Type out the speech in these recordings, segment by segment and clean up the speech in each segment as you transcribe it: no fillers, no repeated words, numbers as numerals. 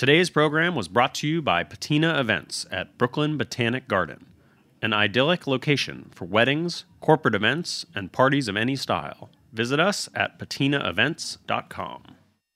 Today's program was brought to you by Patina Events at Brooklyn Botanic Garden, an idyllic location for weddings, corporate events, and parties of any style. Visit us at patinaevents.com.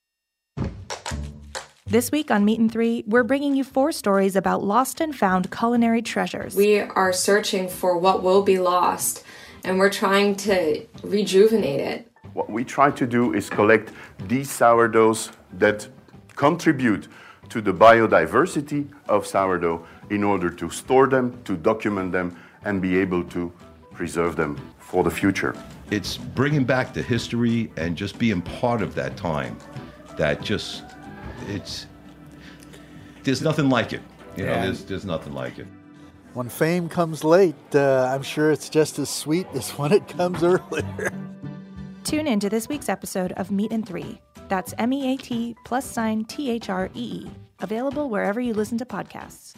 This week on Meat and Three, we're bringing you 4 stories about lost and found culinary treasures. We are searching for what will be lost, and we're trying to rejuvenate it. What we try to do is collect these sourdoughs that contribute to the biodiversity of sourdough in order to store them, to document them, and be able to preserve them for the future. It's bringing back the history and just being part of that time. There's nothing like it. There's nothing like it. When fame comes late, I'm sure it's just as sweet as when it comes earlier. Tune in to this week's episode of Meat and Three. That's MEAT+THREE. Available wherever you listen to podcasts.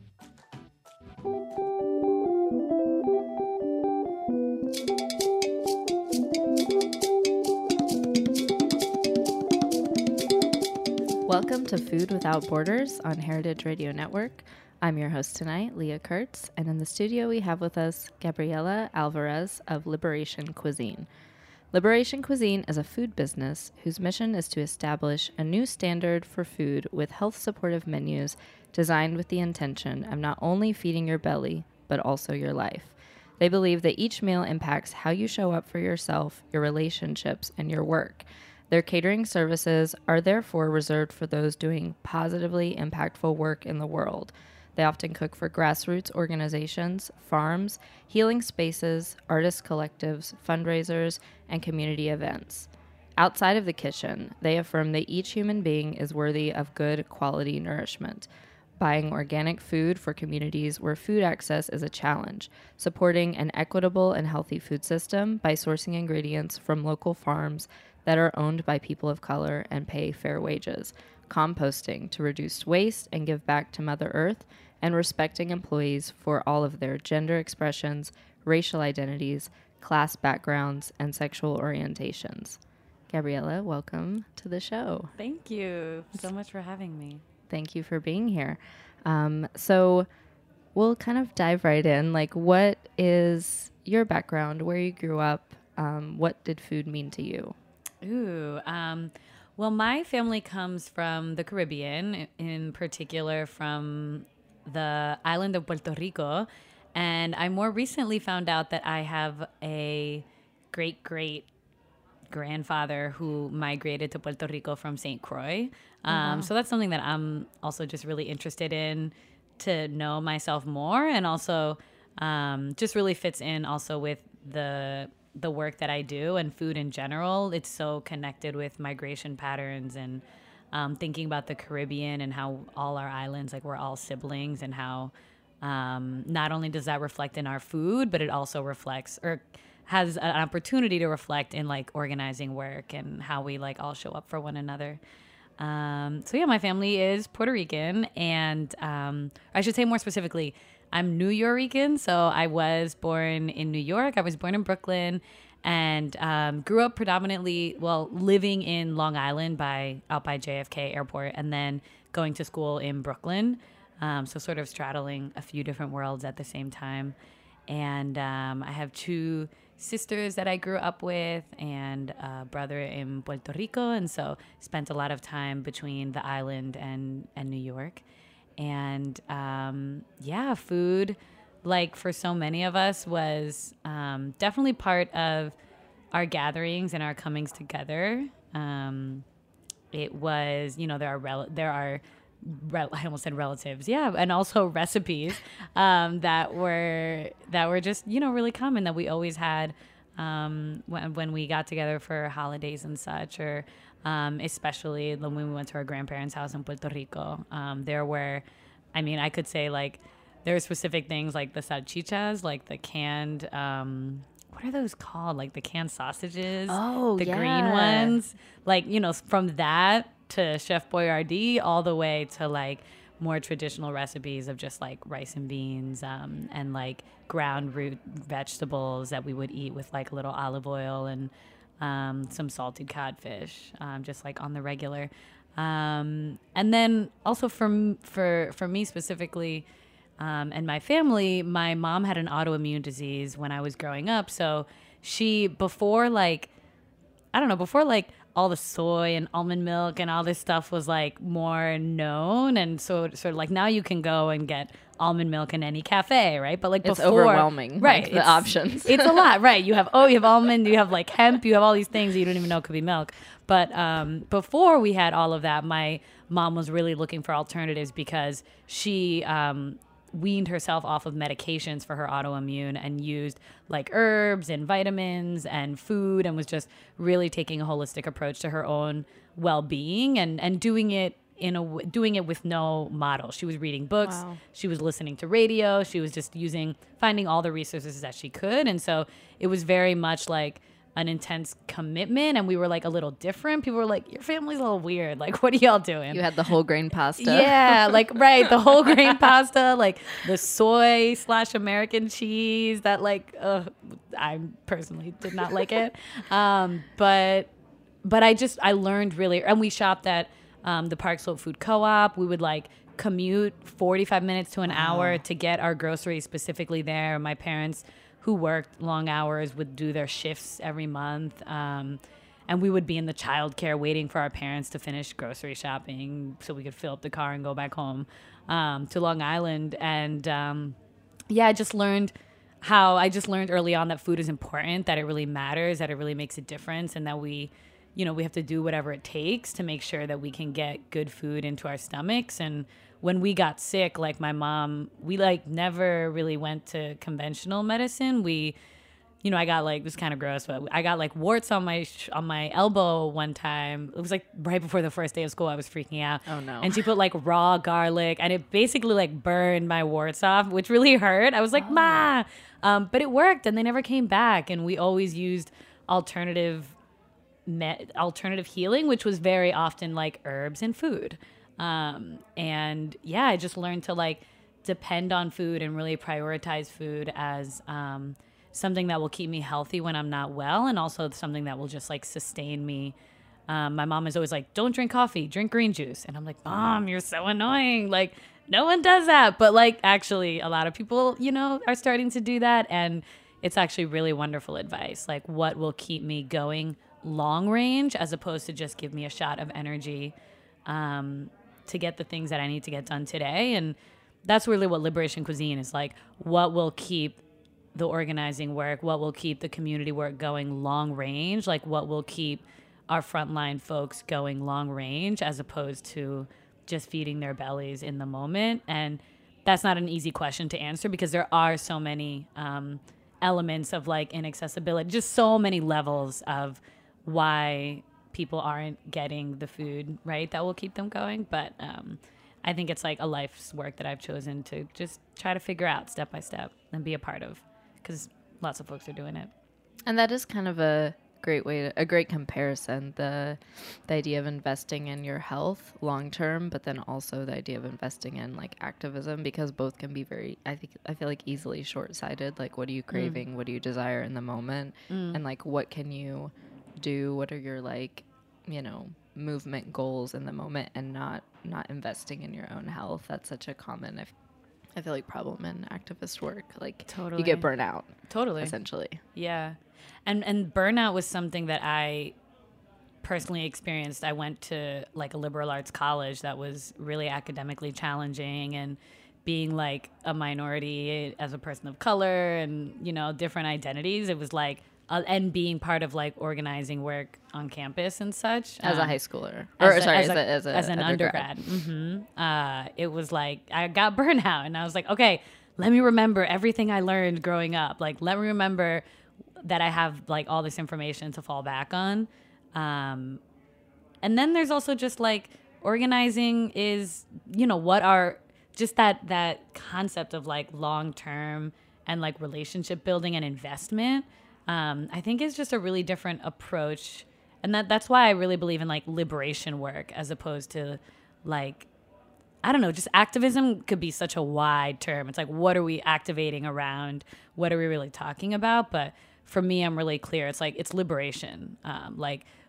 Welcome to Food Without Borders on Heritage Radio Network. I'm your host tonight, Leah Kurtz, and in the studio we have with us Gabriela Alvarez of Liberation Cuisine. Liberation Cuisine is a food business whose mission is to establish a new standard for food with health-supportive menus designed with the intention of not only feeding your belly, but also your life. They believe that each meal impacts how you show up for yourself, your relationships, and your work. Their catering services are therefore reserved for those doing positively impactful work in the world. They often cook for grassroots organizations, farms, healing spaces, artist collectives, fundraisers, and community events. Outside of the kitchen, they affirm that each human being is worthy of good quality nourishment. Buying organic food for communities where food access is a challenge, supporting an equitable and healthy food system by sourcing ingredients from local farms that are owned by people of color and pay fair wages, composting to reduce waste and give back to Mother Earth, and respecting employees for all of their gender expressions, racial identities, class backgrounds, and sexual orientations. Gabriela, welcome to the show. Thank you so much for having me. Thank you for being here. So we'll kind of dive right in. Like, what is your background, where you grew up? What did food mean to you? Well, my family comes from the Caribbean, in particular from the island of Puerto Rico. And I more recently found out that I have a great-great-grandfather who migrated to Puerto Rico from St. Croix. So that's something that I'm also just really interested in to know myself more, and also just really fits in also with the work that I do and food in general. It's so connected with migration patterns and thinking about the Caribbean and how all our islands, like we're all siblings, and how not only does that reflect in our food, but it also reflects or has an opportunity to reflect in like organizing work and how we like all show up for one another. So yeah, my family is Puerto Rican, and I should say more specifically, I'm New Yorican. So I was born in New York. I was born in Brooklyn, and grew up predominantly, living in Long Island out by JFK Airport, and then going to school in Brooklyn. So sort of straddling a few different worlds at the same time. And I have 2 sisters that I grew up with, and a brother in Puerto Rico, and so spent a lot of time between the island and New York. And food, like for so many of us, was definitely part of our gatherings and our comings together. It was, there are I almost said relatives, and also recipes that were just really common, that we always had when we got together for holidays and such, or especially when we went to our grandparents' house in Puerto Rico. There were, I could say like there are specific things like the salchichas, like the canned what are those called? Like the canned sausages, the green ones, like from that to Chef Boyardee, all the way to like more traditional recipes of just like rice and beans and like ground root vegetables that we would eat with like a little olive oil and some salted codfish, just like on the regular. And then also for me specifically, and my family, my mom had an autoimmune disease when I was growing up. So before all the soy and almond milk and all this stuff was like more known, and so sort of like now you can go and get almond milk in any cafe, right? But like it's before, overwhelming, right? Like the options. It's a lot, right? You have almond, you have like hemp, you have all these things that you don't even know could be milk. But before we had all of that, my mom was really looking for alternatives because she weaned herself off of medications for her autoimmune and used like herbs and vitamins and food, and was just really taking a holistic approach to her own well-being and doing it with no model. She was reading books. Wow. She was listening to radio. She was just finding all the resources that she could. And so it was very much like an intense commitment, and we were like a little different. People were like, your family's a little weird. Like, what are y'all doing? You had the whole grain pasta. Yeah, like, right, the whole grain pasta, like the soy / American cheese that like, I personally did not like it. But I learned really, and we shopped at the Park Slope Food Co-op. We would like commute 45 minutes to an hour to get our groceries specifically there. My parents, who worked long hours, would do their shifts every month. And we would be in the childcare waiting for our parents to finish grocery shopping so we could fill up the car and go back home to Long Island. And I just learned early on that food is important, that it really matters, that it really makes a difference, and that we have to do whatever it takes to make sure that we can get good food into our stomachs. And when we got sick, like my mom, we like never really went to conventional medicine. I got like, it was kind of gross, but I got like warts on my elbow one time. It was like right before the first day of school. I was freaking out. Oh no. And she put like raw garlic, and it basically like burned my warts off, which really hurt. I was like, Ma, but it worked, and they never came back. And we always used alternative healing, which was very often like herbs and food. I just learned to like depend on food and really prioritize food as something that will keep me healthy when I'm not well, and also something that will just like sustain me. My mom is always like, don't drink coffee, drink green juice. And I'm like, Mom, you're so annoying. Like, no one does that. But like, actually, a lot of people, are starting to do that. And it's actually really wonderful advice. Like, what will keep me going long range, as opposed to just give me a shot of energy to get the things that I need to get done today. And that's really what Liberation Cuisine is like. What will keep the organizing work, what will keep the community work going long range, like what will keep our frontline folks going long range, as opposed to just feeding their bellies in the moment. And that's not an easy question to answer, because there are so many elements of like inaccessibility, just so many levels of why people aren't getting the food right that will keep them going. But I think it's like a life's work that I've chosen to just try to figure out step by step and be a part of, because lots of folks are doing it. And that is kind of a great comparison, the idea of investing in your health long term, but then also the idea of investing in like activism, because both can be I feel like easily short-sighted. Like, what are you craving? What do you desire in the moment? And like, what can you do? What are your like, movement goals in the moment, and not investing in your own health? That's such a common, I feel like, problem in activist work. Like, Totally. You get burnt out. Totally. Essentially. Yeah. And burnout was something that I personally experienced. I went to like a liberal arts college that was really academically challenging, and being like a minority as a person of color and, different identities, it was like, and being part of like organizing work on campus and such. As a high schooler. As an undergrad. It was like, I got burnout, and I was like, okay, let me remember everything I learned growing up. Like, let me remember that I have like all this information to fall back on. And then there's also just like organizing is, what are just that concept of like long-term and like relationship building and investment. I think is just a really different approach. And that's why I really believe in like liberation work, as opposed to like, I don't know, just activism could be such a wide term. It's like, what are we activating around? What are we really talking about? But for me, I'm really clear. It's like, it's liberation. Like,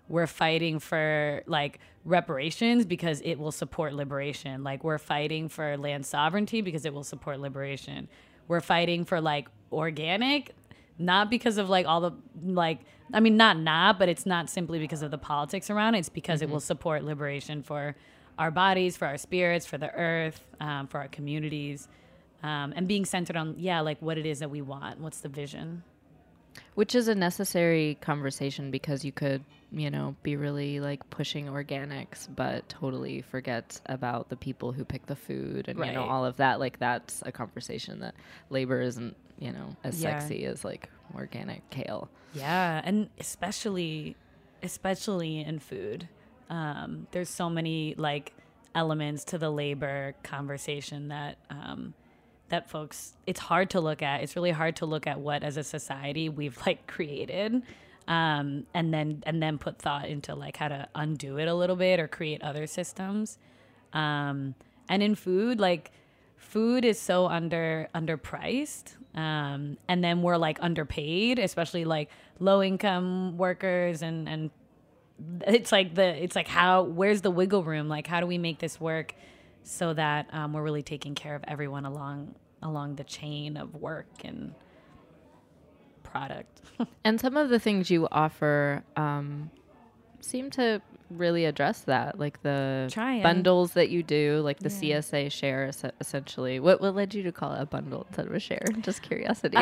we're fighting for like reparations because it will support liberation. Like we're fighting for land sovereignty because it will support liberation. We're fighting for like organic, not because of like all the like, I mean, but it's not simply because of the politics around it. It's because it will support liberation for our bodies, for our spirits, for the earth, for our communities, and being centered on, like what it is that we want. What's the vision? Which is a necessary conversation because you could, be really like pushing organics, but totally forget about the people who pick the food and, Right. all of that. Like that's a conversation that labor isn't, as sexy as like organic kale. Yeah, and especially in food. There's so many like elements to the labor conversation that that folks, it's hard to look at. It's really hard to look at what as a society we've like created, and then put thought into like how to undo it a little bit or create other systems. And in food, like food is so underpriced. And then we're like underpaid, especially like low income workers, and it's like where's the wiggle room? Like how do we make this work so that we're really taking care of everyone along the chain of work and product. And some of the things you offer seem to really address that, like the Trying. bundles that you do, like the CSA share, essentially. What led you to call it a bundle instead of a share? Just curiosity.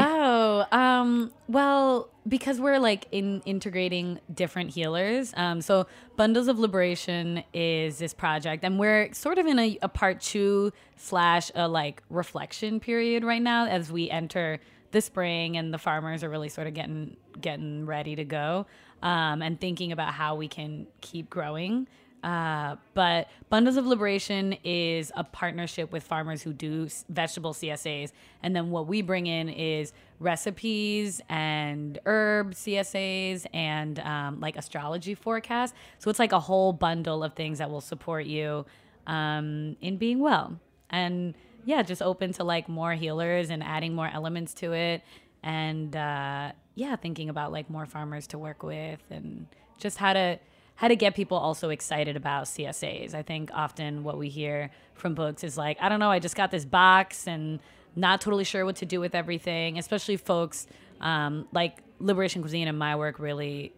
Well, because we're like integrating different healers. So Bundles of Liberation is this project, and we're sort of in a part 2 / a like reflection period right now as we enter the spring and the farmers are really sort of getting ready to go, and thinking about how we can keep growing. But Bundles of Liberation is a partnership with farmers who do vegetable CSAs. And then what we bring in is recipes and herb CSAs and like astrology forecasts. So it's like a whole bundle of things that will support you in being well. And just open to like more healers and adding more elements to it. And thinking about like more farmers to work with and just how to get people also excited about CSAs. I think often what we hear from books is like, I don't know, I just got this box and not totally sure what to do with everything, especially folks like Liberation Cuisine and my work really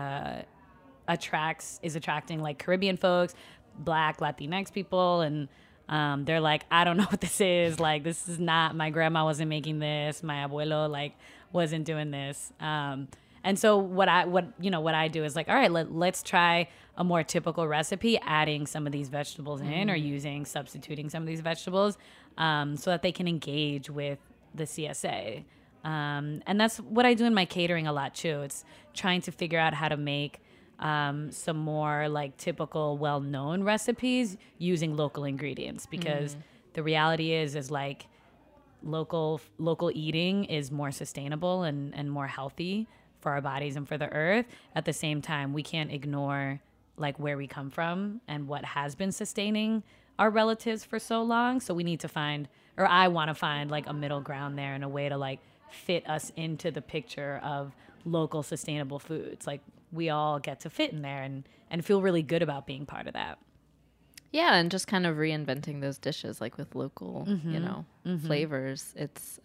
is attracting like Caribbean folks, Black, Latinx people, and they're like, I don't know what this is. Like, this is not, my grandma wasn't making this. My abuelo like wasn't doing this. And so what I do is like, all right, let's try a more typical recipe, adding some of these vegetables in or substituting some of these vegetables, so that they can engage with the CSA. And that's what I do in my catering a lot too. It's trying to figure out how to make some more like typical well-known recipes using local ingredients, because the reality is like local eating is more sustainable and more healthy for our bodies and for the earth. At the same time, we can't ignore like where we come from and what has been sustaining our relatives for so long. So we need to find, or I want to find like a middle ground there and a way to like fit us into the picture of local sustainable foods. Like we all get to fit in there and feel really good about being part of that. Yeah, and just kind of reinventing those dishes like with local, flavors. It's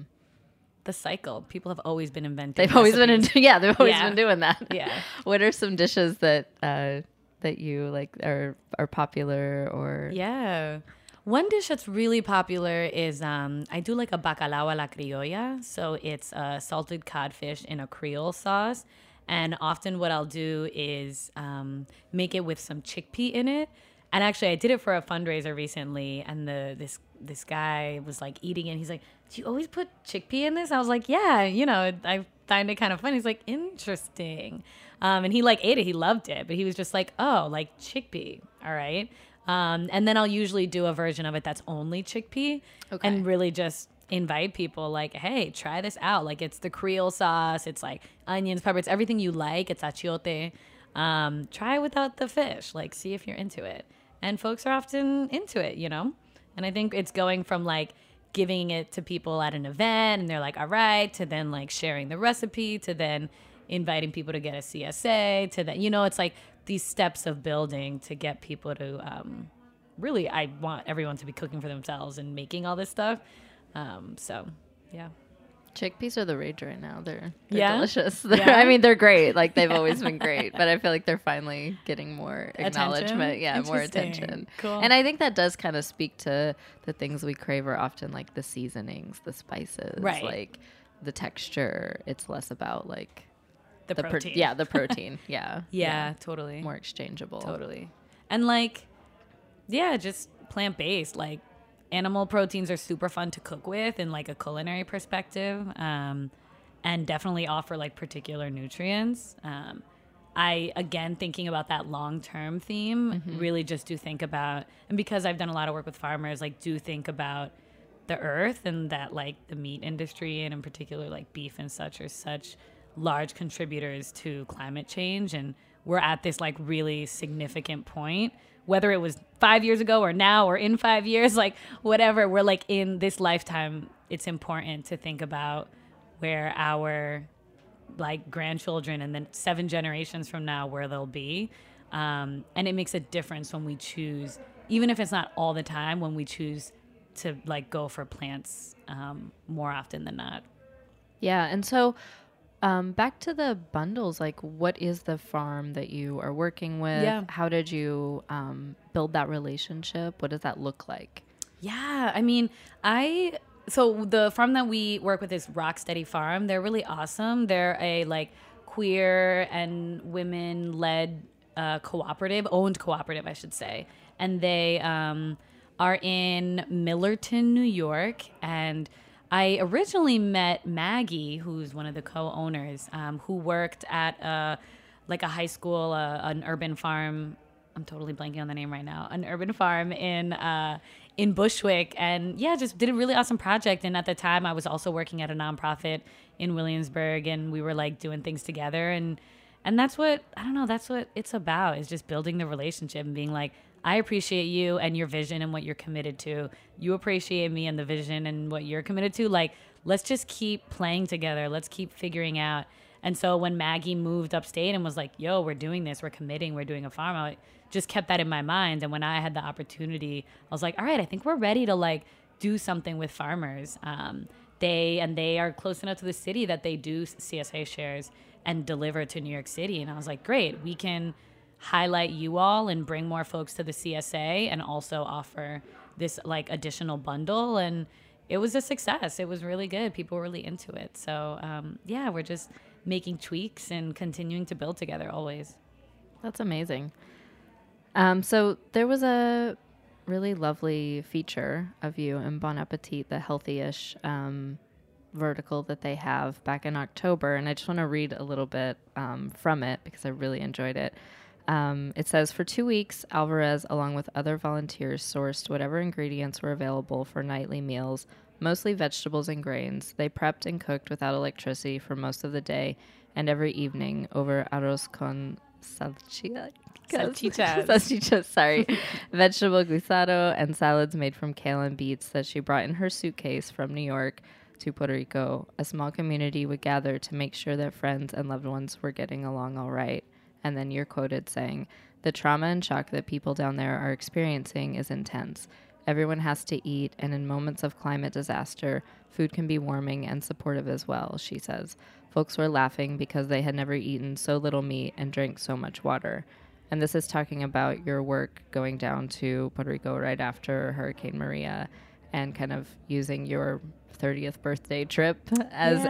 the cycle. People have always been inventing. They've always been been doing that. Yeah. What are some dishes that you like are popular or? Yeah. One dish that's really popular is I do like a bacalao a la criolla. So it's a salted codfish in a Creole sauce. And often what I'll do is make it with some chickpea in it. And actually, I did it for a fundraiser recently, and this guy was like eating it. He's like, "Do you always put chickpea in this?" I was like, "Yeah, I find it kind of funny." He's like, "Interesting," and he like ate it. He loved it, but he was just like, "Oh, like chickpea, all right." And then I'll usually do a version of it that's only chickpea, and really just invite people like, "Hey, try this out. Like, it's the Creole sauce. It's like onions, pepper. It's everything you like. It's achiote. Try it without the fish. Like, see if you're into it." And folks are often into it, And I think it's going from like giving it to people at an event and they're like, all right, to then like sharing the recipe, to then inviting people to get a CSA to that. It's like these steps of building to get people to really, I want everyone to be cooking for themselves and making all this stuff. So, yeah. Chickpeas are the rage right now. They're Yeah? delicious. Yeah? I mean, they're great. Like, they've always been great, but I feel like they're finally getting more acknowledgement. Attention? Yeah, more Interesting. attention. Cool. And I think that does kind of speak to the things we crave are often like the seasonings, the spices, Right. like the texture. It's less about like The protein. the protein. Yeah. Yeah, totally. More exchangeable. Totally. And like, yeah, just plant-based. Like, animal proteins are super fun to cook with in like a culinary perspective, and definitely offer like particular nutrients. I, again, thinking about that long-term theme, really just do think about, and because I've done a lot of work with farmers, like do think about the earth, and that like the meat industry, and in particular like beef and such, are such large contributors to climate change. And we're at this like really significant point, whether it was 5 years ago or now or in 5 years, like whatever, we're like in this lifetime, it's important to think about where our like grandchildren and then 7 generations from now, where they'll be. And it makes a difference when we choose, even if it's not all the time, when we choose to like go for plants more often than not. Yeah. And so back to the bundles, like what is the farm that you are working with? Yeah. How did you build that relationship? What does that look like? Yeah, I mean, so the farm that we work with is Rocksteady Farm. They're really awesome. They're a like queer and women-led owned cooperative, I should say. And they are in Millerton, New York. And I originally met Maggie, who's one of the co-owners, who worked at a high school, an urban farm. I'm totally blanking on the name right now. An urban farm in Bushwick, and yeah, just did a really awesome project. And at the time, I was also working at a nonprofit in Williamsburg, and we were like doing things together. And that's what that's what it's about, is just building the relationship and being like, I appreciate you and your vision and what you're committed to. You appreciate me and the vision and what you're committed to. Like, let's just keep playing together. Let's keep figuring out. And so when Maggie moved upstate and was like, yo, we're doing this, we're committing, we're doing a farm, I just kept that in my mind. And when I had the opportunity, I was like, all right, I think we're ready to like do something with farmers. They are close enough to the city that they do CSA shares and deliver to New York City. And I was like, great, we can highlight you all and bring more folks to the CSA and also offer this like additional bundle. And it was a success. It was really good. People were really into it. So yeah, we're just making tweaks and continuing to build together always. That's amazing. So there was a really lovely feature of you in Bon Appetit, the Healthy-ish vertical that they have back in October. And I just want to read a little bit from it because I really enjoyed it. It says, for 2 weeks, Alvarez, along with other volunteers, sourced whatever ingredients were available for nightly meals, mostly vegetables and grains. They prepped and cooked without electricity for most of the day and every evening over arroz con salchichas, sorry, vegetable guisado, and salads made from kale and beets that she brought in her suitcase from New York to Puerto Rico. A small community would gather to make sure that friends and loved ones were getting along all right. And then you're quoted saying, the trauma and shock that people down there are experiencing is intense. Everyone has to eat, and in moments of climate disaster, food can be warming and supportive as well, she says. Folks were laughing because they had never eaten so little meat and drank so much water. And this is talking about your work going down to Puerto Rico right after Hurricane Maria and kind of using your 30th birthday trip as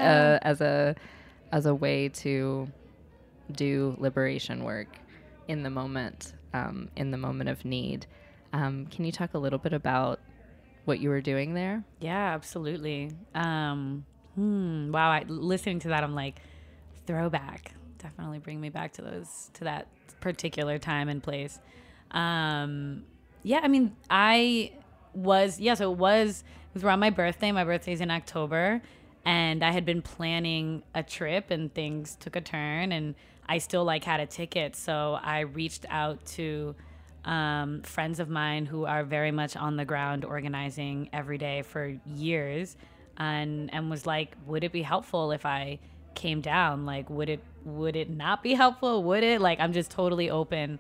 a way to do liberation work in the moment of need. Can you talk a little bit about what you were doing there? Yeah, absolutely. Wow, listening to that, I'm like, throwback. Definitely bring me back to that particular time and place. Yeah, I mean, so it was around my birthday. My birthday's in October, and I had been planning a trip, and things took a turn, and I still had a ticket. So I reached out to friends of mine who are very much on the ground organizing every day for years, and was like, would it be helpful if I came down, like, would it not be helpful? Would it? Like, I'm just totally open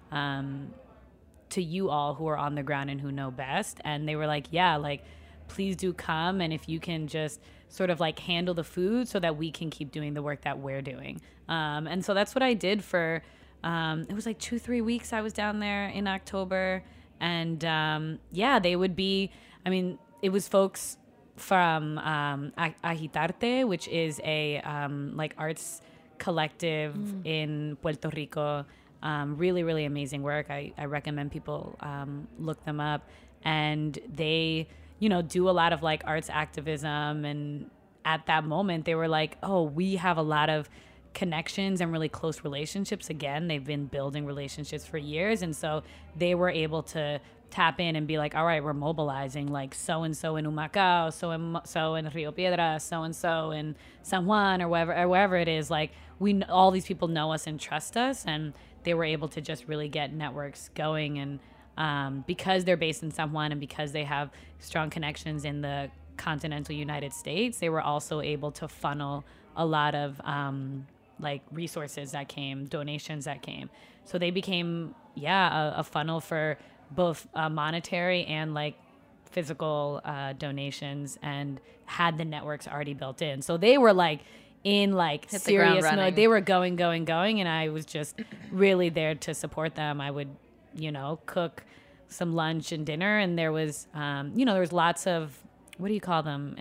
to you all who are on the ground and who know best. And they were like, yeah, like, please do come. And if you can just sort of like handle the food so that we can keep doing the work that we're doing. And so that's what I did for, it was like 2-3 weeks I was down there in October. And yeah, they would be, I mean, it was folks from Agitarte, which is a like arts collective in Puerto Rico. Really, really amazing work. I recommend people look them up. And they, you know, do a lot of like arts activism. And at that moment, they were like, oh, we have a lot of connections and really close relationships. Again, they've been building relationships for years. And so they were able to tap in and be like, all right, we're mobilizing like so-and-so in Humacao, so in Rio Piedras, so-and-so in San Juan or wherever it is. Like, all these people know us and trust us. And they were able to just really get networks going. And because they're based in San Juan and because they have strong connections in the continental United States, they were also able to funnel a lot of like resources that came, donations that came. So they became, a funnel for both monetary and like physical donations, and had the networks already built in. So they were like in like Hit the ground serious running. mode. They were going, and I was just really there to support them. I would, you know, cook some lunch and dinner, and there was, there was lots of, what do you call them?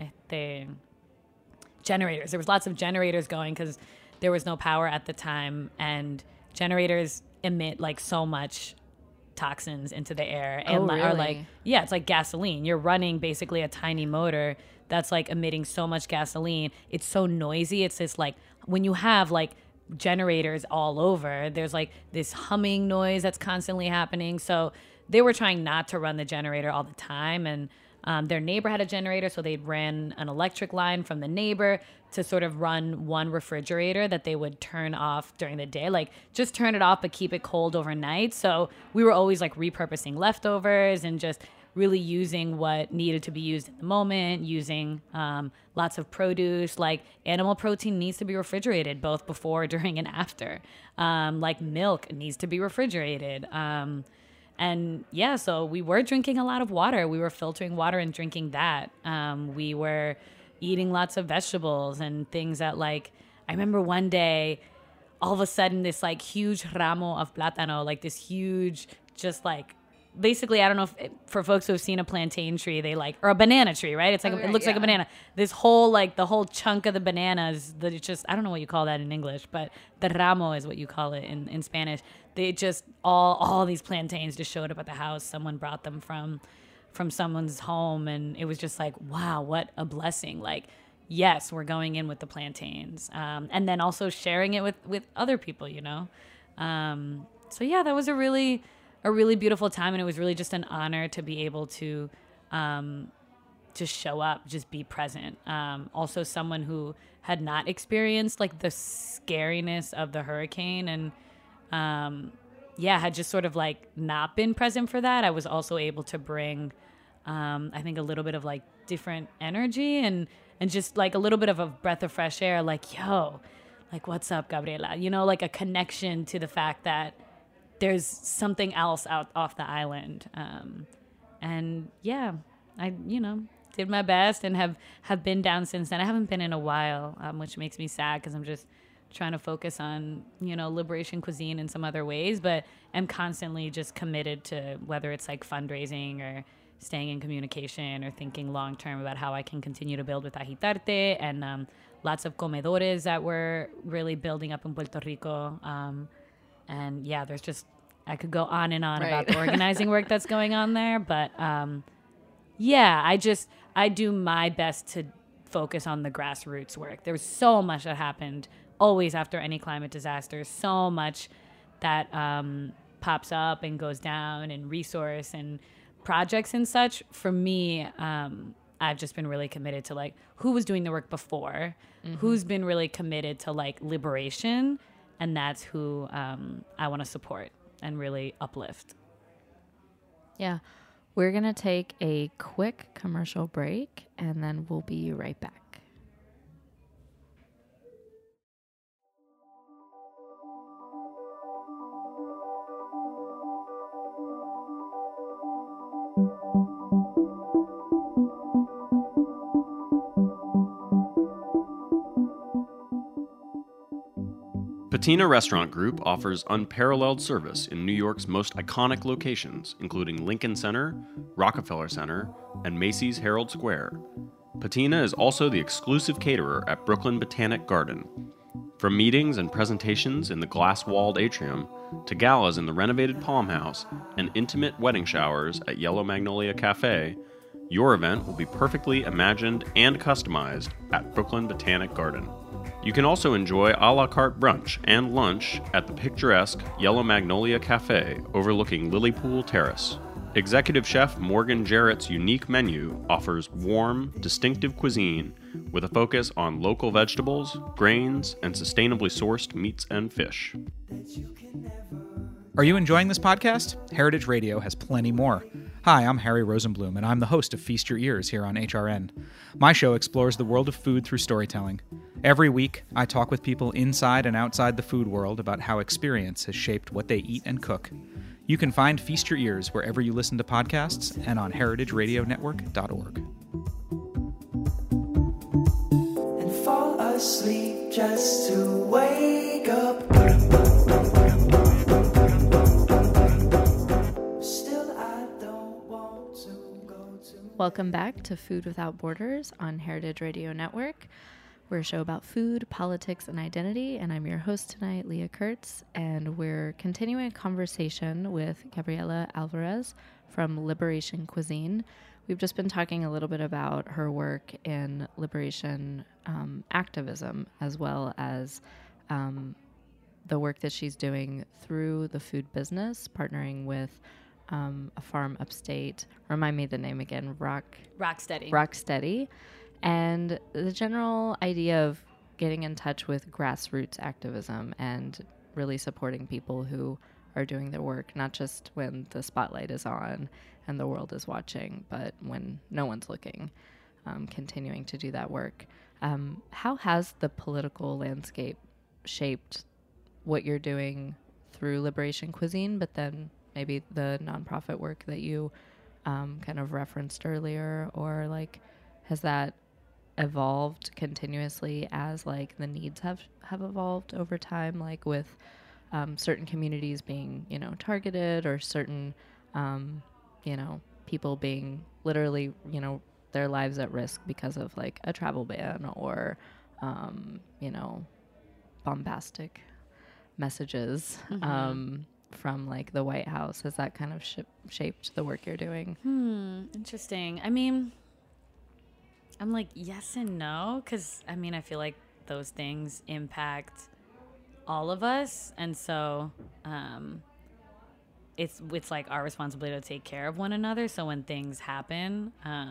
Generators. There was lots of generators going because there was no power at the time, and generators emit like so much toxins into the air and are like, it's like gasoline. You're running basically a tiny motor that's like emitting so much gasoline. It's so noisy. It's this like, when you have like generators all over, there's like this humming noise that's constantly happening. So they were trying not to run the generator all the time. And their neighbor had a generator, so they ran an electric line from the neighbor to sort of run one refrigerator that they would turn off during the day. Like, just turn it off, but keep it cold overnight. So we were always like repurposing leftovers and just really using what needed to be used at the moment, using lots of produce. Like, animal protein needs to be refrigerated both before, during, and after. Like, milk needs to be refrigerated. And yeah, so we were drinking a lot of water. We were filtering water and drinking that. We were eating lots of vegetables and things that, like, I remember one day, all of a sudden, this like huge ramo of plátano, like this huge, just like, basically, I don't know if for folks who have seen a plantain tree, they like, or a banana tree, right? It's like, it looks like a banana. This whole, like, the whole chunk of the bananas that it's just, I don't know what you call that in English, but the ramo is what you call it in Spanish. They just, all these plantains just showed up at the house. Someone brought them from someone's home. And it was just like, wow, what a blessing. Like, yes, we're going in with the plantains. And then also sharing it with other people, you know? So yeah, that was a really beautiful time, and it was really just an honor to be able to just show up, just be present. Also someone who had not experienced like the scariness of the hurricane, and had just sort of like not been present for that. I was also able to bring I think a little bit of like different energy and just like a little bit of a breath of fresh air, like, yo, like, what's up, Gabriela? You know, like a connection to the fact that there's something else out off the island. And yeah, I, did my best and have been down since then. I haven't been in a while, which makes me sad because I'm just trying to focus on, liberation cuisine in some other ways, but I'm constantly just committed to whether it's like fundraising or staying in communication or thinking long-term about how I can continue to build with Agitarte, and lots of comedores that we're really building up in Puerto Rico. And yeah, there's just, I could go on and on about the organizing work that's going on there. But I do my best to focus on the grassroots work. There's so much that happened always after any climate disaster, so much that pops up and goes down, and resource and projects and such. For me, I've just been really committed to like who was doing the work before, who's been really committed to like liberation. And that's who I want to support and really uplift. Yeah. We're going to take a quick commercial break, and then we'll be right back. Patina Restaurant Group offers unparalleled service in New York's most iconic locations, including Lincoln Center, Rockefeller Center, and Macy's Herald Square. Patina is also the exclusive caterer at Brooklyn Botanic Garden. From meetings and presentations in the glass-walled atrium to galas in the renovated Palm House and intimate wedding showers at Yellow Magnolia Cafe, your event will be perfectly imagined and customized at Brooklyn Botanic Garden. You can also enjoy a la carte brunch and lunch at the picturesque Yellow Magnolia Cafe overlooking Lilypool Terrace. Executive Chef Morgan Jarrett's unique menu offers warm, distinctive cuisine with a focus on local vegetables, grains, and sustainably sourced meats and fish. Are you enjoying this podcast? Heritage Radio has plenty more. Hi, I'm Harry Rosenblum, and I'm the host of Feast Your Ears here on HRN. My show explores the world of food through storytelling. Every week, I talk with people inside and outside the food world about how experience has shaped what they eat and cook. You can find Feast Your Ears wherever you listen to podcasts and on heritageradionetwork.org. And fall asleep just to wake up. Welcome back to Food Without Borders on Heritage Radio Network. We're a show about food, politics, and identity, and I'm your host tonight, Leah Kurtz, and we're continuing a conversation with Gabriela Alvarez from Liberation Cuisine. We've just been talking a little bit about her work in liberation activism, as well as the work that she's doing through the food business, partnering with a farm upstate. Remind me the name again. Rocksteady. And the general idea of getting in touch with grassroots activism and really supporting people who are doing their work, not just when the spotlight is on and the world is watching, but when no one's looking, continuing to do that work. How has the political landscape shaped what you're doing through Liberation Cuisine, but then maybe the nonprofit work that you kind of referenced earlier, or like, has that evolved continuously as like the needs have evolved over time, like with certain communities being, targeted, or certain, people being literally, their lives at risk because of like a travel ban or, bombastic messages, from like the White House. Has that kind of shaped the work you're doing? Interesting. I mean, I'm like, yes and no, because I feel like those things impact all of us, and so it's like our responsibility to take care of one another. So when things happen,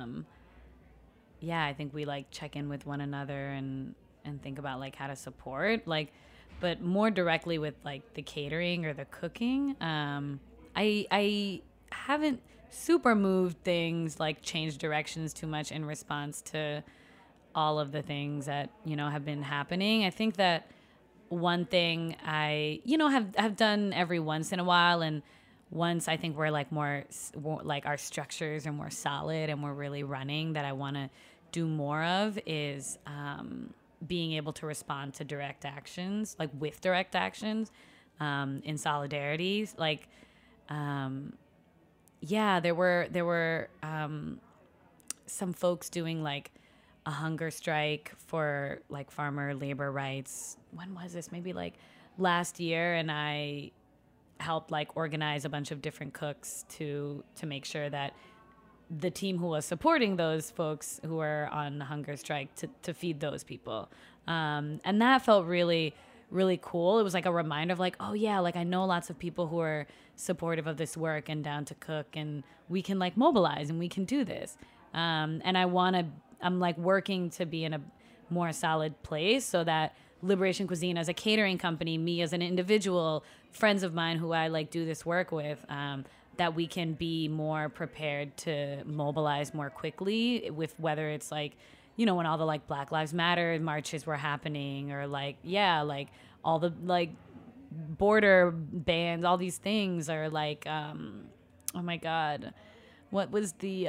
I think we like check in with one another and think about like how to support, like. But more directly with like the catering or the cooking, I haven't super moved things, like changed directions too much in response to all of the things that, have been happening. I think that one thing I, have done every once in a while, and once I think we're like more like our structures are more solid and we're really running, that I want to do more of is being able to respond to direct actions, like with direct actions, in solidarity. Like, there were some folks doing like a hunger strike for like farmer labor rights. When was this? Maybe like last year, and I helped like organize a bunch of different cooks to make sure that the team who was supporting those folks who were on hunger strike to feed those people. And that felt really, really cool. It was like a reminder of like, oh yeah, like I know lots of people who are supportive of this work and down to cook, and we can like mobilize and we can do this. And I'm like working to be in a more solid place so that Liberation Cuisine as a catering company, me as an individual, friends of mine who I like do this work with, that we can be more prepared to mobilize more quickly with whether it's like, when all the like Black Lives Matter marches were happening, or like, like all the like border bans, all these things are like, oh my God, what was the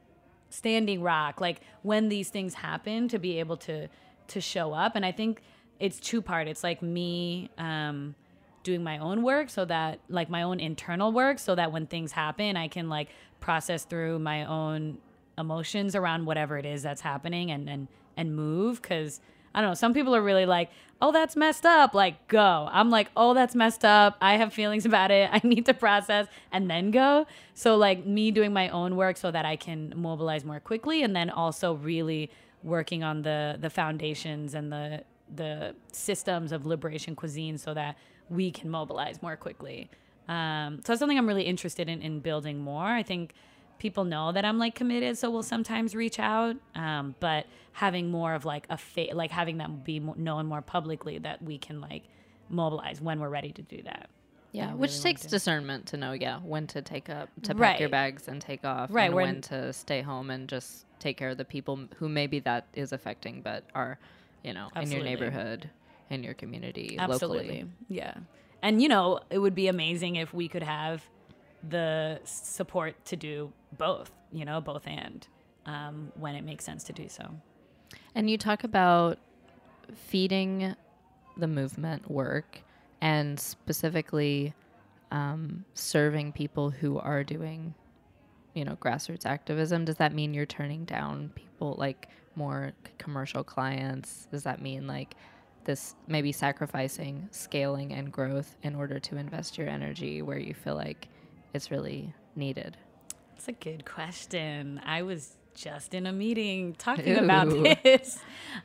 Standing Rock, like when these things happen, to be able to show up. And I think it's two-part. It's like me doing my own work, so that like my own internal work, so that when things happen, I can like process through my own emotions around whatever it is that's happening and move. Because I don't know, some people are really like, oh, that's messed up, like go. I'm like, oh, that's messed up, I have feelings about it, I need to process and then go. So like me doing my own work so that I can mobilize more quickly, and then also really working on the foundations and the systems of Liberation Cuisine so that we can mobilize more quickly. So that's something I'm really interested in building more. I think people know that I'm like committed, so we'll sometimes reach out. But having more of like like having that be known more publicly, that we can like mobilize when we're ready to do that. Yeah, I which really takes want to. discernment to know, when to pack Right. your bags and take off, Right, and when- when to stay home and just take care of the people who maybe that is affecting, but are, in your Absolutely. neighborhood, in your community, Absolutely. locally. Yeah. And, it would be amazing if we could have the support to do both, both and when it makes sense to do so. And you talk about feeding the movement work and specifically serving people who are doing, grassroots activism. Does that mean you're turning down people like more commercial clients? Does that mean like this maybe sacrificing scaling and growth in order to invest your energy where you feel like it's really needed? That's a good question. I was just in a meeting talking about Ooh. this.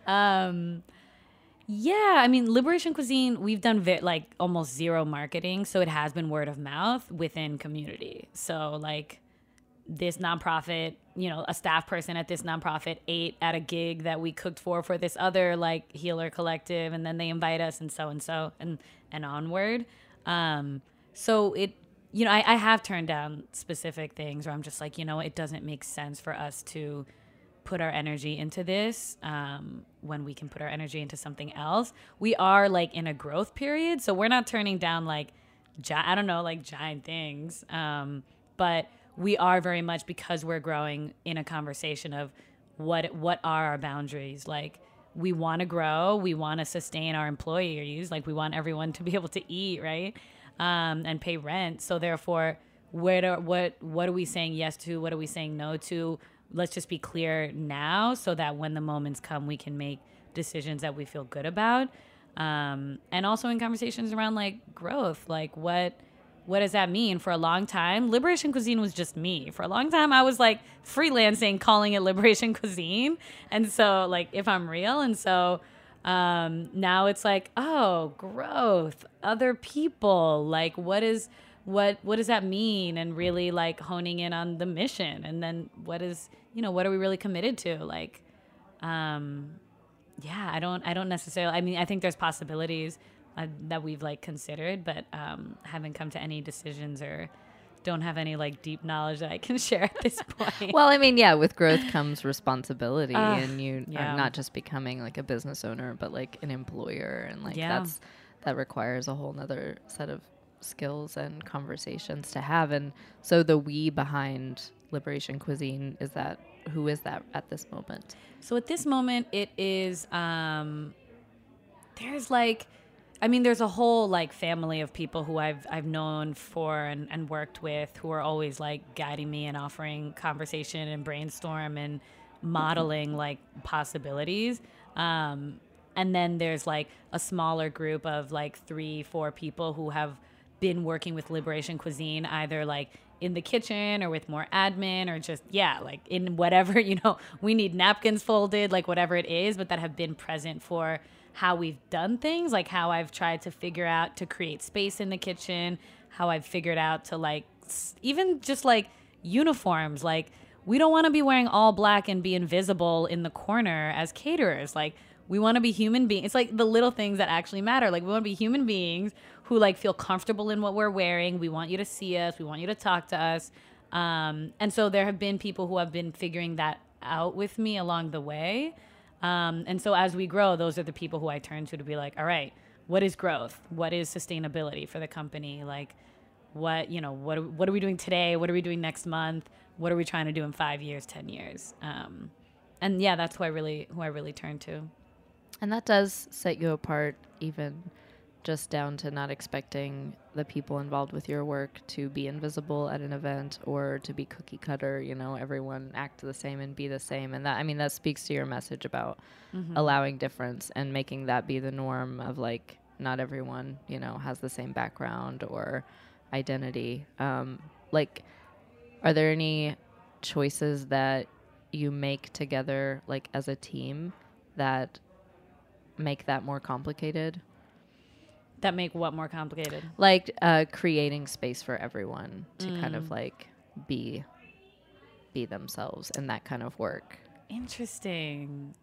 Yeah, I mean, Liberation Cuisine, we've done almost zero marketing, so it has been word of mouth within community. So like this nonprofit, a staff person at this nonprofit ate at a gig that we cooked for this other like healer collective, and then they invite us and so and onward. So it, I have turned down specific things where I'm just like, it doesn't make sense for us to put our energy into this when we can put our energy into something else. We are like in a growth period, so we're not turning down like giant things, but we are very much, because we're growing, in a conversation of what are our boundaries. Like, we want to grow, we want to sustain our employees, like we want everyone to be able to eat, right, and pay rent. So therefore, what are we saying yes to, what are we saying no to? Let's just be clear now, so that when the moments come, we can make decisions that we feel good about. And also in conversations around like growth, like what does that mean? For a long time, Liberation Cuisine was just me. For a long time, I was like freelancing, calling it Liberation Cuisine. And so like, if I'm real, and so now it's like, oh, growth, other people, like what does that mean? And really like honing in on the mission. And then what are we really committed to? Like, yeah, I don't necessarily, I mean, I think there's possibilities that we've like considered, but haven't come to any decisions or don't have any like deep knowledge that I can share at this point. Well, I mean, with growth comes responsibility, and you are not just becoming like a business owner, but like an employer, and like that requires a whole nother set of skills and conversations to have. And so the we behind Liberation Cuisine who is that at this moment? So at this moment, it is there's a whole like family of people who I've known for and worked with, who are always like guiding me and offering conversation and brainstorm and modeling like possibilities. And then there's like a smaller group of like 3-4 people who have been working with Liberation Cuisine, either like in the kitchen or with more admin, or just like in whatever, we need napkins folded, like whatever it is, but that have been present for how we've done things, like how I've tried to figure out to create space in the kitchen, how I've figured out to like even just like uniforms, like we don't want to be wearing all black and be invisible in the corner as caterers. Like, we want to be human beings. It's like the little things that actually matter. Like, we want to be human beings who like feel comfortable in what we're wearing. We want you to see us. We want you to talk to us. And so there have been people who have been figuring that out with me along the way. And so as we grow, those are the people who I turn to be like, all right, what is growth? What is sustainability for the company? Like, what are we doing today? What are we doing next month? What are we trying to do in 5 years, 10 years? And that's who I really turn to. And that does set you apart, even just down to not expecting the people involved with your work to be invisible at an event or to be cookie cutter, you know, everyone act the same and be the same. And that, I mean, that speaks to your message about allowing difference and making that be the norm of, like, not everyone, you know, has the same background or identity. Like, are there any choices that you make together, like, as a team that make that more complicated? That make what more complicated? Like creating space for everyone to kind of like be themselves in that kind of work. Interesting.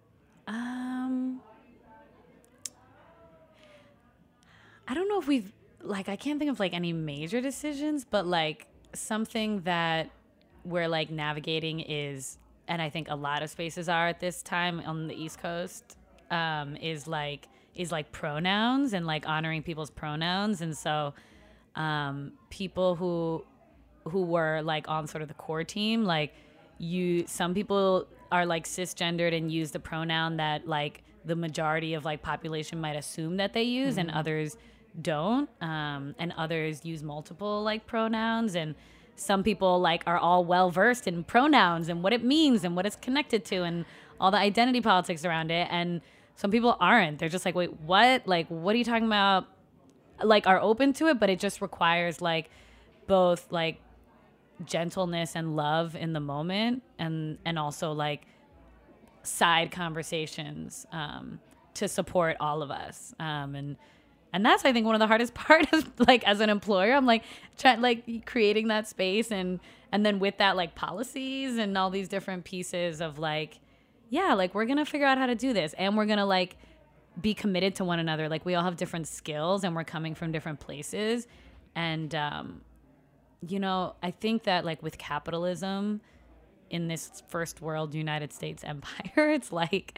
I don't know if we've, like, I can't think of like any major decisions, but like something that we're like navigating is, and I think a lot of spaces are at this time on the East Coast, is like pronouns and like honoring people's pronouns. And so people who were like on sort of the core team, like some people are like cisgendered and use the pronoun that like the majority of like population might assume that they use, and others don't, and others use multiple like pronouns, and some people like are all well versed in pronouns and what it means and what it's connected to and all the identity politics around it, and some people aren't. They're just like, wait, what? Like, what are you talking about? Like, are open to it, but it just requires like both like gentleness and love in the moment, and also like side conversations to support all of us. And that's, I think, one of the hardest parts is like as an employer, I'm like creating that space and then with that like policies and all these different pieces of like, yeah, like we're going to figure out how to do this, and we're going to like be committed to one another. Like we all have different skills and we're coming from different places. And, you know, I think that like with capitalism in this first world United States empire, it's like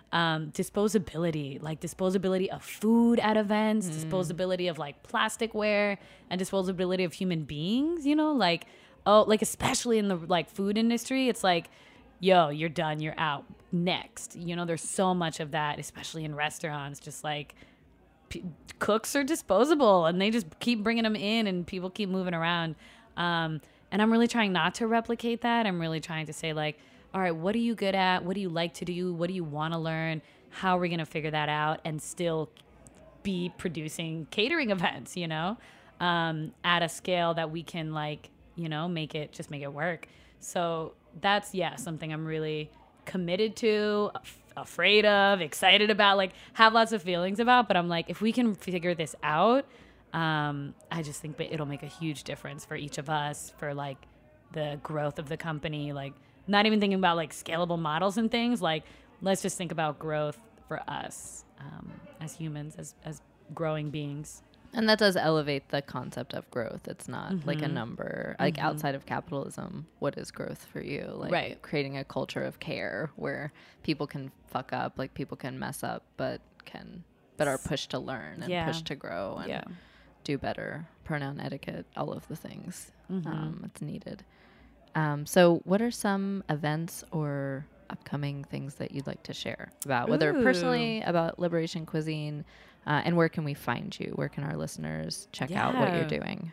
disposability of food at events, disposability of like plasticware, and disposability of human beings, you know, like, oh, like especially in the like food industry, it's like, yo, you're done, you're out, next. You know, there's so much of that, especially in restaurants, just like cooks are disposable and they just keep bringing them in and people keep moving around. And I'm really trying not to replicate that. I'm really trying to say like, all right, what are you good at? What do you like to do? What do you want to learn? How are we going to figure that out and still be producing catering events, you know, at a scale that we can like, you know, make it work. So that's, yeah, something I'm really committed to, afraid of, excited about, like have lots of feelings about. But I'm like, if we can figure this out, I just think that it'll make a huge difference for each of us, for like the growth of the company, like not even thinking about like scalable models and things. Like, let's just think about growth for us as humans, as growing beings. And that does elevate the concept of growth. It's not like a number. Like outside of capitalism, what is growth for you? Like creating a culture of care where people can fuck up, like people can mess up, but are pushed to learn and pushed to grow and do better. Pronoun etiquette, all of the things it's needed. So what are some events or upcoming things that you'd like to share about, whether personally, about Liberation Cuisine, and where can we find you? Where can our listeners check out what you're doing?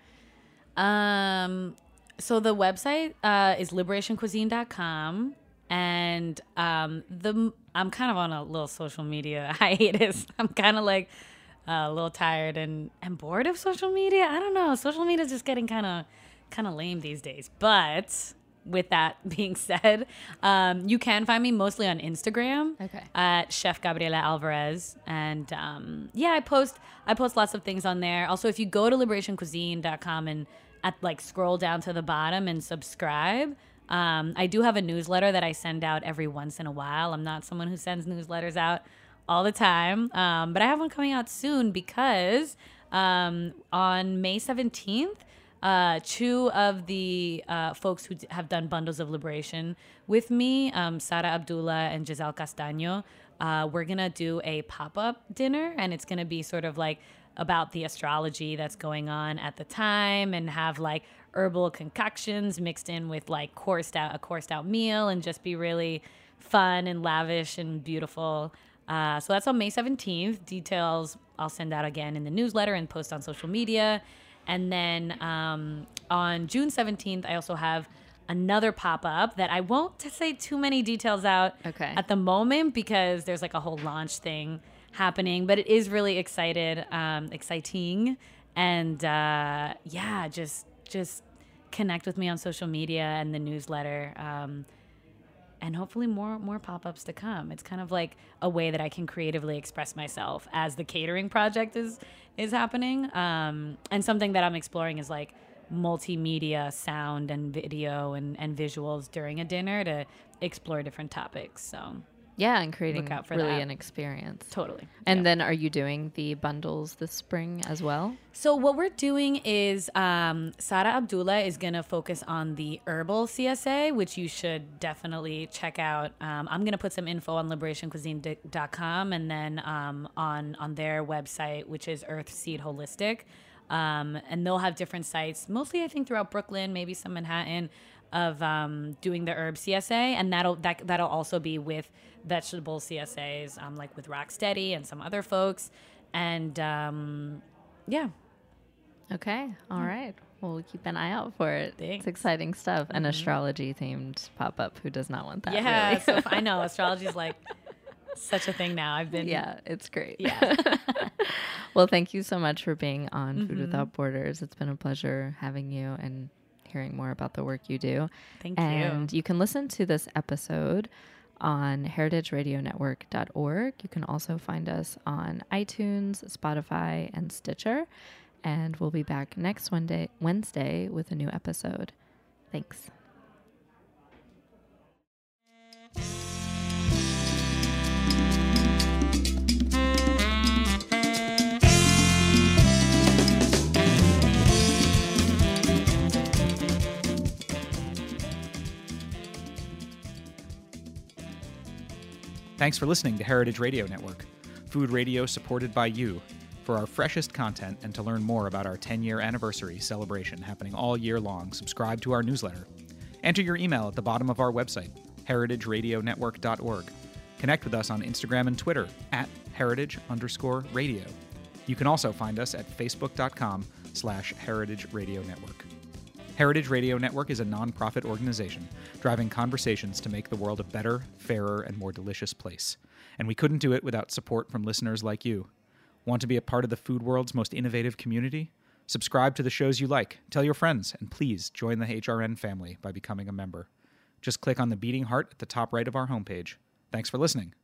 So the website is liberationcuisine.com, and I'm kind of on a little social media hiatus. I'm kind of like a little tired and bored of social media. I don't know. Social media is just getting kind of lame these days. But with that being said, you can find me mostly on Instagram at Chef Gabriela Alvarez. And I post lots of things on there. Also, if you go to liberationcuisine.com and scroll down to the bottom and subscribe, I do have a newsletter that I send out every once in a while. I'm not someone who sends newsletters out all the time, but I have one coming out soon because on May 17th, two of the folks who have done Bundles of Liberation with me, Sara Abdullah and Giselle Castaño, we're going to do a pop-up dinner, and it's going to be sort of like about the astrology that's going on at the time, and have like herbal concoctions mixed in with like a coursed out meal, and just be really fun and lavish and beautiful. So that's on May 17th. Details I'll send out again in the newsletter and post on social media. And then on June 17th, I also have another pop-up that I won't say too many details out at the moment because there's like a whole launch thing happening, but it is really exciting. And just connect with me on social media and the newsletter. And hopefully more pop-ups to come. It's kind of like a way that I can creatively express myself as the catering project is happening. And something that I'm exploring is like multimedia sound and video and visuals during a dinner to explore different topics. So yeah, and creating look out for really that. an experience. Totally. And then are you doing the bundles this spring as well? So what we're doing is Sara Abdullah is going to focus on the herbal CSA, which you should definitely check out. I'm going to put some info on liberationcuisine.com and then on their website, which is Earthseed Holistic. And they'll have different sites, mostly I think throughout Brooklyn, maybe some Manhattan, of doing the herb CSA, and that'll also be with vegetable CSAs, like with Rocksteady and some other folks, and yeah. Okay, all right. Well, we'll keep an eye out for it. Thanks. It's exciting stuff. An astrology themed pop up. Who does not want that? Yeah, really? so I know astrology is like such a thing now. Yeah, it's great. Yeah. Well, thank you so much for being on Food Without Borders. It's been a pleasure having you and hearing more about the work you do. Thank you. And you can listen to this episode on heritageradionetwork.org. You can also find us on iTunes, Spotify, and Stitcher. And we'll be back next Wednesday with a new episode. Thanks. Thanks for listening to Heritage Radio Network, food radio supported by you. For our freshest content and to learn more about our 10-year anniversary celebration happening all year long, subscribe to our newsletter. Enter your email at the bottom of our website, heritageradionetwork.org. Connect with us on Instagram and Twitter at @heritage_radio. You can also find us at facebook.com/Heritage Radio Network. Heritage Radio Network is a nonprofit organization driving conversations to make the world a better, fairer, and more delicious place. And we couldn't do it without support from listeners like you. Want to be a part of the food world's most innovative community? Subscribe to the shows you like, tell your friends, and please join the HRN family by becoming a member. Just click on the beating heart at the top right of our homepage. Thanks for listening.